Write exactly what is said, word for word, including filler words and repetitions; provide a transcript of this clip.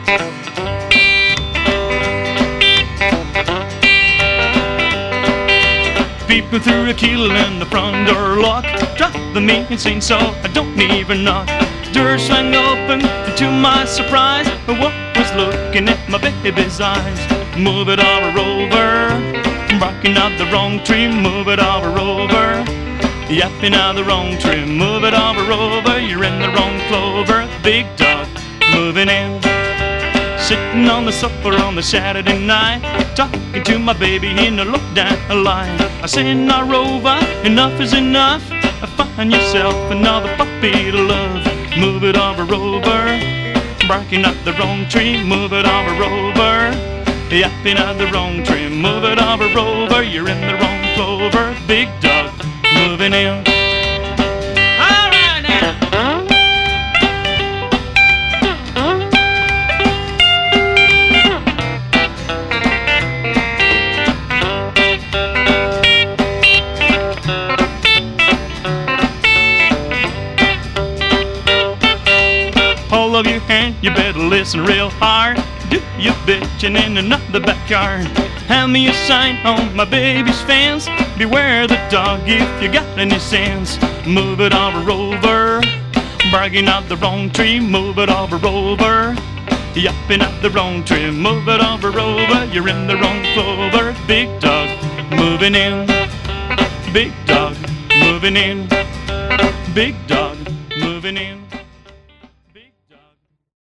Peeping through a keyhole in the front door lock, driving me insane so I don't even knock. Door swung open, and to my surprise, a woman was looking at my baby's eyes. Move it over, over, barking up the wrong tree. Move it over, over, yapping out the wrong tree. Move it over, over, you're in the wrong clover. Big dog moving in, sitting on the sofa on the Saturday night, talking to my baby in a look-down line. I say, now Rover, enough is enough. Find yourself another puppy to love. Move it over, over, barking up the wrong tree. Move it over, over, yapping out the wrong tree. Move it over, over, you're in the wrong clover. Big dog moving in. All right now. All of you hand, you better listen real hard. Do you bitchin' in another backyard? Hand me a sign on my baby's fence. Beware the dog if you got any sense. Move it over, over, barking out the wrong tree. Move it over, over, yapping out the wrong tree. Move it over, over, you're in the wrong clover. Big dog moving in. Big dog moving in. Big dog